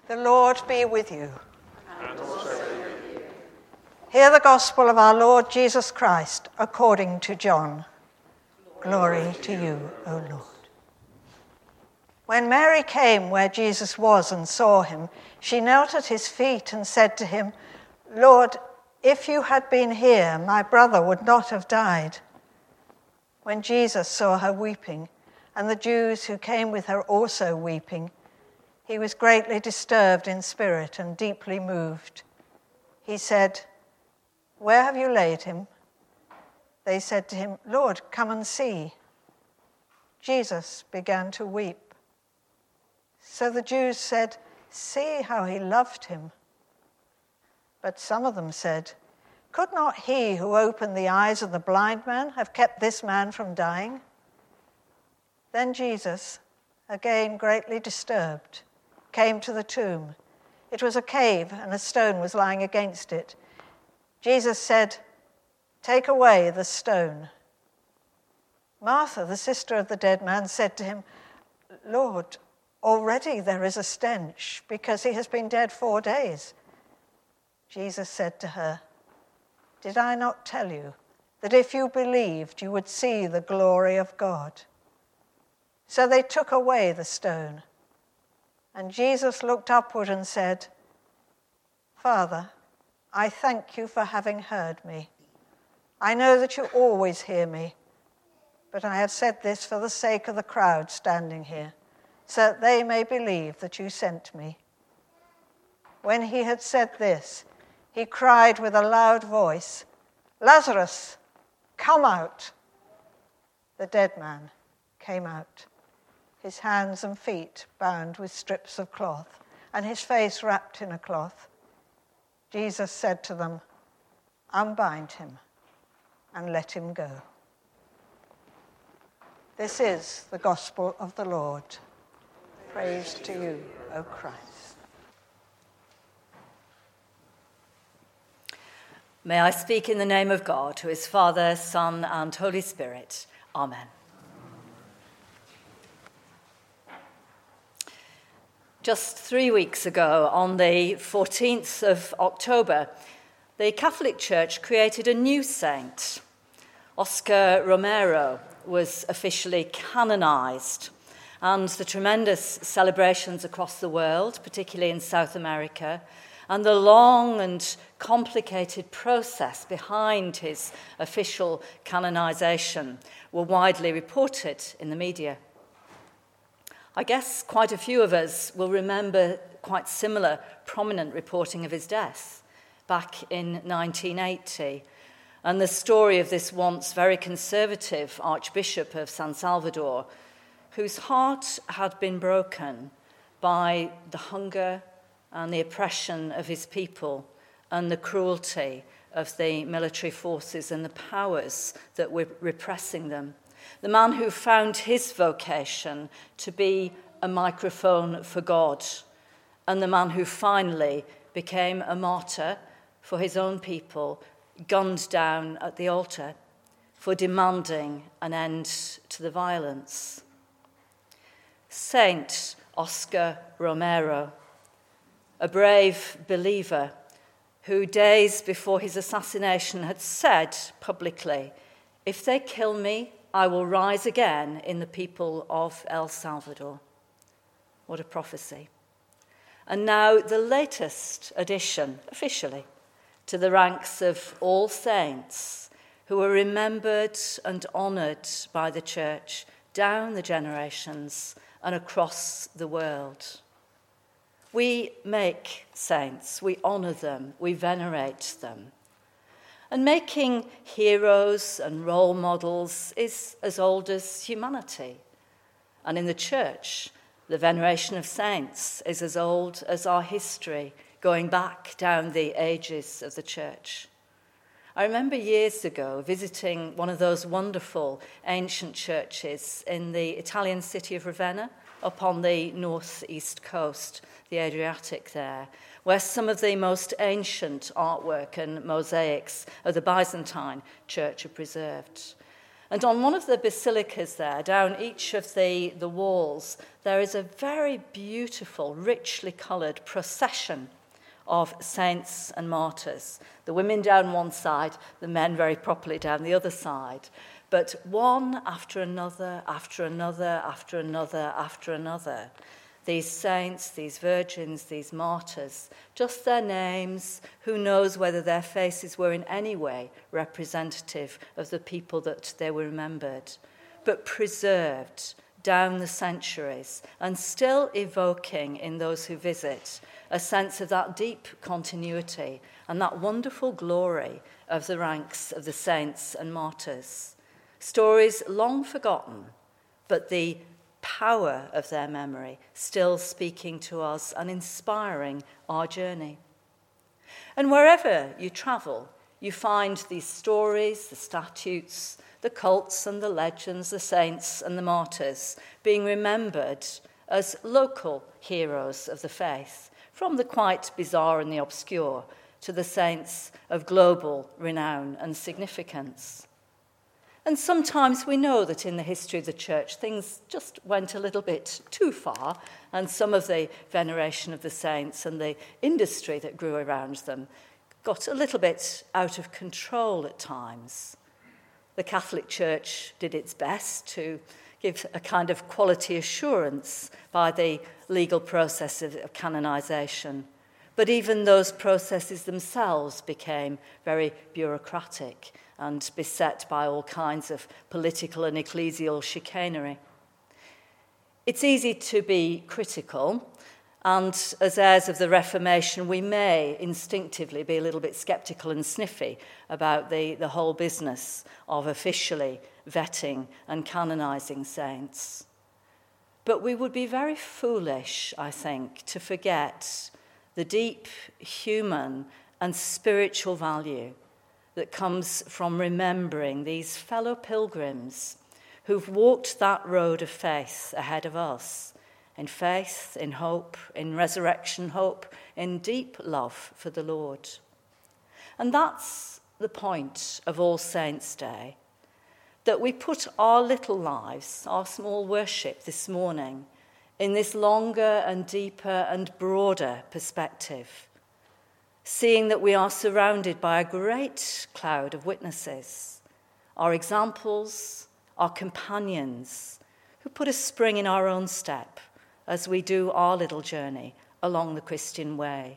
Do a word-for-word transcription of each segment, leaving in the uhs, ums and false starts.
The Lord be with you. And also with you. Hear the gospel of our Lord Jesus Christ according to John. Glory, Glory to you, O Lord. When Mary came where Jesus was and saw him, she knelt at his feet and said to him, Lord, if you had been here, my brother would not have died. When Jesus saw her weeping, and the Jews who came with her also weeping, he was greatly disturbed in spirit and deeply moved. He said, Where have you laid him? They said to him, Lord, come and see. Jesus began to weep. So the Jews said, See how he loved him. But some of them said, Could not he who opened the eyes of the blind man have kept this man from dying? Then Jesus, again greatly disturbed, came to the tomb. It was a cave, and a stone was lying against it. Jesus said, Take away the stone. Martha, the sister of the dead man, said to him, Lord, already there is a stench, because he has been dead four days. Jesus said to her, Did I not tell you that if you believed, you would see the glory of God? So they took away the stone. And Jesus looked upward and said, Father, I thank you for having heard me. I know that you always hear me, but I have said this for the sake of the crowd standing here, so that they may believe that you sent me. When he had said this, he cried with a loud voice, Lazarus, come out. The dead man came out, his hands and feet bound with strips of cloth, and his face wrapped in a cloth. Jesus said to them, Unbind him and let him go. This is the gospel of the Lord. Praise to you, O Christ. May I speak in the name of God, who is Father, Son, and Holy Spirit. Amen. Just three weeks ago, on the fourteenth of October, the Catholic Church created a new saint. Oscar Romero was officially canonized, and the tremendous celebrations across the world, particularly in South America, and the long and complicated process behind his official canonization were widely reported in the media. I guess quite a few of us will remember quite similar prominent reporting of his death back in nineteen eighty, and the story of this once very conservative Archbishop of San Salvador, whose heart had been broken by the hunger and the oppression of his people and the cruelty of the military forces and the powers that were repressing them. The man who found his vocation to be a microphone for God, and the man who finally became a martyr for his own people, gunned down at the altar for demanding an end to the violence. Saint Oscar Romero, a brave believer who days before his assassination had said publicly, "If they kill me, I will rise again in the people of El Salvador." What a prophecy. And now the latest addition, officially, to the ranks of all saints who are remembered and honoured by the Church down the generations and across the world. We make saints, we honour them, we venerate them. And making heroes and role models is as old as humanity. And in the Church, the veneration of saints is as old as our history, going back down the ages of the Church. I remember years ago visiting one of those wonderful ancient churches in the Italian city of Ravenna, up on the northeast coast, the Adriatic there, where some of the most ancient artwork and mosaics of the Byzantine church are preserved. And on one of the basilicas there, down each of the, the walls, there is a very beautiful, richly coloured procession of saints and martyrs. The women down one side, the men very properly down the other side. But one after another, after another, after another, after another. These saints, these virgins, these martyrs, just their names, who knows whether their faces were in any way representative of the people that they were remembered, but preserved down the centuries and still evoking in those who visit a sense of that deep continuity and that wonderful glory of the ranks of the saints and martyrs. Stories long forgotten, but the power of their memory still speaking to us and inspiring our journey. And wherever you travel, you find these stories, the statutes, the cults and the legends, the saints and the martyrs being remembered as local heroes of the faith, from the quite bizarre and the obscure to the saints of global renown and significance. And sometimes we know that in the history of the church, things just went a little bit too far, and some of the veneration of the saints and the industry that grew around them got a little bit out of control at times. The Catholic Church did its best to give a kind of quality assurance by the legal process of canonisation. But even those processes themselves became very bureaucratic and beset by all kinds of political and ecclesial chicanery. It's easy to be critical, and as heirs of the Reformation, we may instinctively be a little bit sceptical and sniffy about the, the whole business of officially vetting and canonising saints. But we would be very foolish, I think, to forget the deep human and spiritual value that comes from remembering these fellow pilgrims who've walked that road of faith ahead of us, in faith, in hope, in resurrection hope, in deep love for the Lord. And that's the point of All Saints' Day, that we put our little lives, our small worship this morning, in this longer and deeper and broader perspective, seeing that we are surrounded by a great cloud of witnesses, our examples, our companions, who put a spring in our own step as we do our little journey along the Christian way.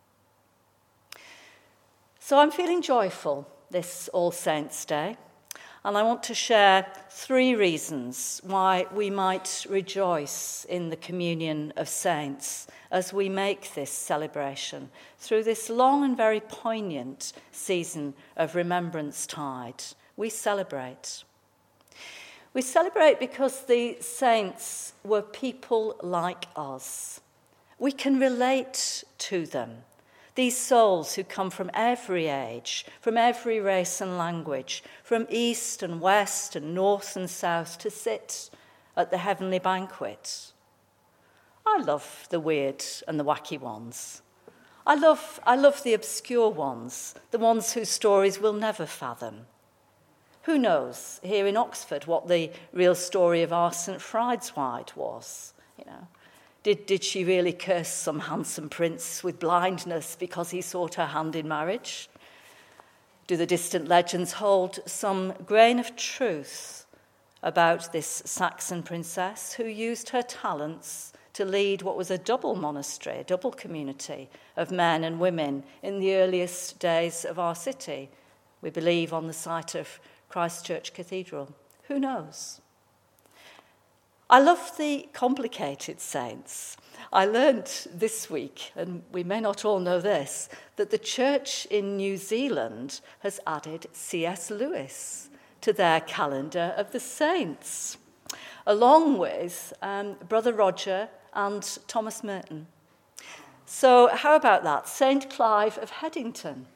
So I'm feeling joyful this All Saints' Day, and I want to share three reasons why we might rejoice in the communion of saints as we make this celebration through this long and very poignant season of Remembrance Tide. We celebrate. We celebrate because the saints were people like us. We can relate to them. These souls who come from every age, from every race and language, from east and west and north and south to sit at the heavenly banquet. I love the weird and the wacky ones. I love, I love the obscure ones, the ones whose stories we'll never fathom. Who knows here in Oxford what the real story of our Saint Fride's-Wide was, you know? Did, did she really curse some handsome prince with blindness because he sought her hand in marriage? Do the distant legends hold some grain of truth about this Saxon princess who used her talents to lead what was a double monastery, a double community of men and women in the earliest days of our city? We believe on the site of Christ Church Cathedral. Who knows? I love the complicated saints. I learnt this week, and we may not all know this, that the church in New Zealand has added C S Lewis to their calendar of the saints, along with um, Brother Roger and Thomas Merton. So how about that? Saint Clive of Headington.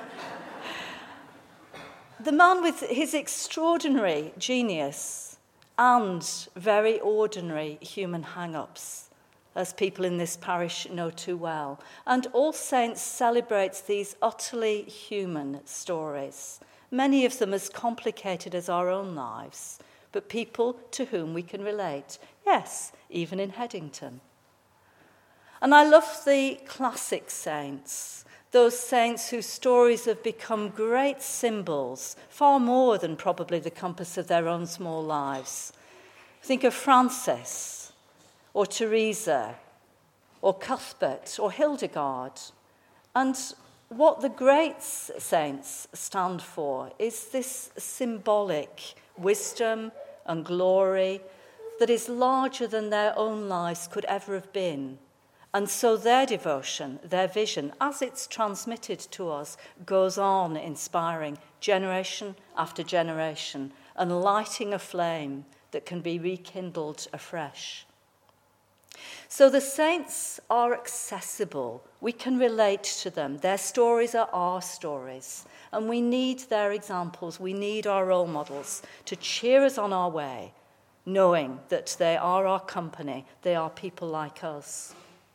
The man with his extraordinary genius and very ordinary human hang-ups, as people in this parish know too well. And All Saints celebrates these utterly human stories many of them as complicated as our own lives, but people to whom we can relate, yes, even in Headington. And I love the classic saints, those saints whose stories have become great symbols, far more than probably the compass of their own small lives. Think of Francis, or Teresa, or Cuthbert, or Hildegard. And what the great saints stand for is this symbolic wisdom and glory that is larger than their own lives could ever have been. And so their devotion, their vision, as it's transmitted to us, goes on inspiring generation after generation and lighting a flame that can be rekindled afresh. So the saints are accessible. We can relate to them. Their stories are our stories. And we need their examples. We need our role models to cheer us on our way, knowing that they are our company. They are people like us.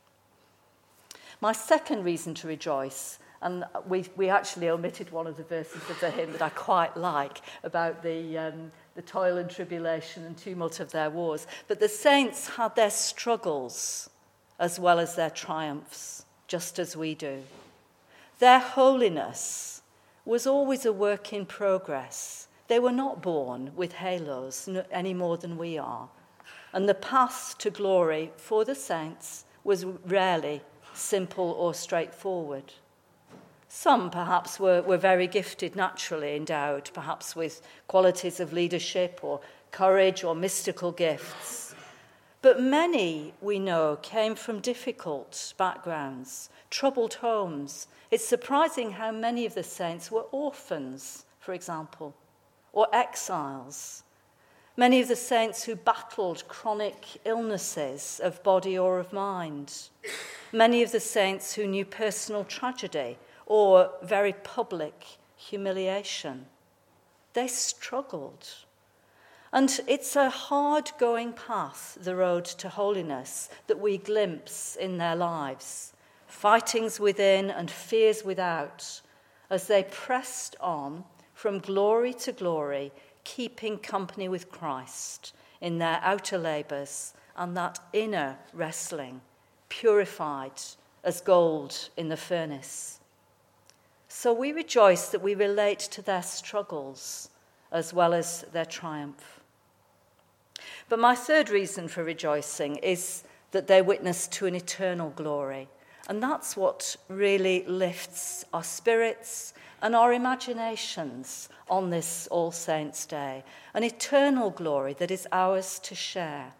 My second reason to rejoice, and we we actually omitted one of the verses of the hymn that I quite like about the um, the toil and tribulation and tumult of their wars, but the saints had their struggles as well as their triumphs, just as we do. Their holiness was always a work in progress. They were not born with halos any more than we are. And the path to glory for the saints was rarely simple or straightforward. Some perhaps were, were very gifted, naturally endowed, perhaps with qualities of leadership or courage or mystical gifts. But many, we know, came from difficult backgrounds, troubled homes. It's surprising how many of the saints were orphans, for example, or exiles. Many of the saints who battled chronic illnesses of body or of mind. Many of the saints who knew personal tragedy or very public humiliation. They struggled. And it's a hard-going path, the road to holiness, that we glimpse in their lives. Fightings within and fears without, as they pressed on from glory to glory, keeping company with Christ in their outer labours and that inner wrestling, purified as gold in the furnace. So we rejoice that we relate to their struggles as well as their triumph. But my third reason for rejoicing is that they witness to an eternal glory. And that's what really lifts our spirits and our imaginations on this All Saints' Day, an eternal glory that is ours to share.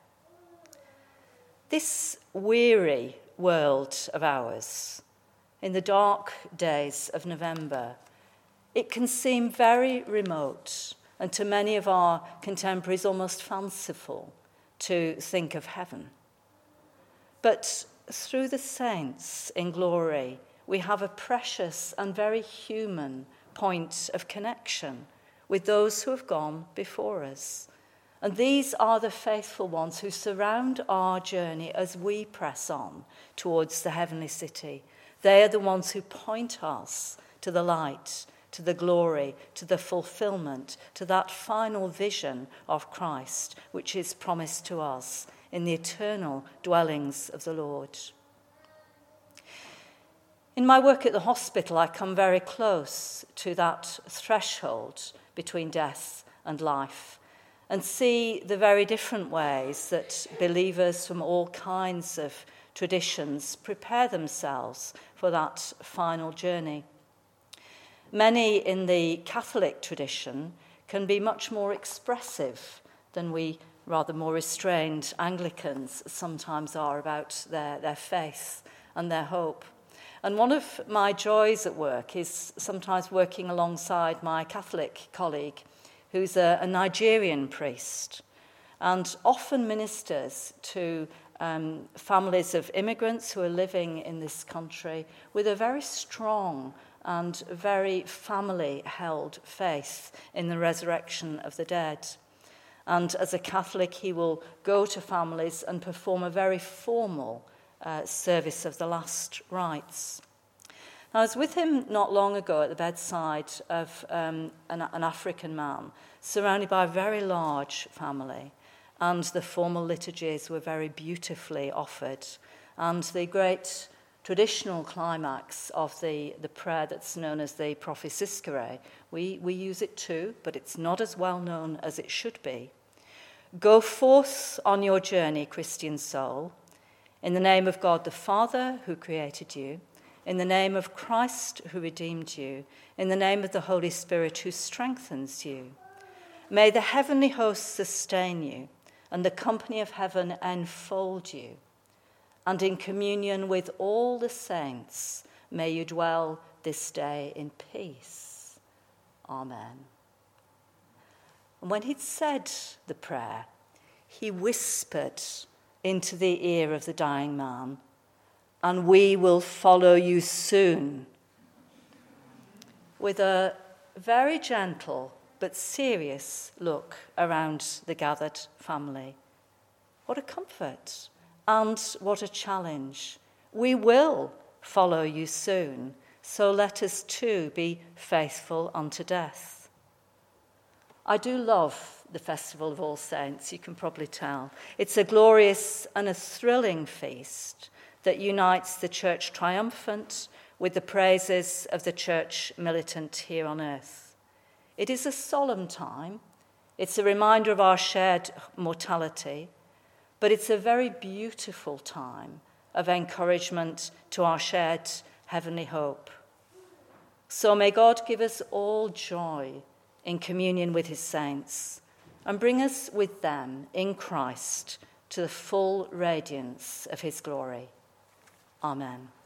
This weary world of ours, in the dark days of November, it can seem very remote, and to many of our contemporaries almost fanciful to think of heaven. But through the saints in glory, we have a precious and very human point of connection with those who have gone before us. And these are the faithful ones who surround our journey as we press on towards the heavenly city. They are the ones who point us to the light, to the glory, to the fulfillment, to that final vision of Christ, which is promised to us in the eternal dwellings of the Lord. In my work at the hospital, I come very close to that threshold between death and life and see the very different ways that believers from all kinds of traditions prepare themselves for that final journey. Many in the Catholic tradition can be much more expressive than we rather more restrained Anglicans sometimes are about their, their faith and their hope. And one of my joys at work is sometimes working alongside my Catholic colleague, who's a, a Nigerian priest, and often ministers to um, families of immigrants who are living in this country with a very strong and very family-held faith in the resurrection of the dead. And as a Catholic, he will go to families and perform a very formal uh, service of the last rites. I was with him not long ago at the bedside of um, an, an African man, surrounded by a very large family, and the formal liturgies were very beautifully offered. And the great traditional climax of the, the prayer that's known as the Prophysiskere, we, we use it too, but it's not as well known as it should be. Go forth on your journey, Christian soul, in the name of God the Father who created you, in the name of Christ who redeemed you, in the name of the Holy Spirit who strengthens you. May the heavenly host sustain you, and the company of heaven enfold you. And in communion with all the saints, may you dwell this day in peace. Amen. And when he'd said the prayer, he whispered into the ear of the dying man, and we will follow you soon. With a very gentle but serious look around the gathered family. What a comfort and what a challenge. We will follow you soon, so let us too be faithful unto death. I do love the Festival of All Saints, you can probably tell. It's a glorious and a thrilling feast that unites the church triumphant with the praises of the church militant here on earth. It is a solemn time. It's a reminder of our shared mortality, but it's a very beautiful time of encouragement to our shared heavenly hope. So may God give us all joy in communion with his saints and bring us with them in Christ to the full radiance of his glory. Amen.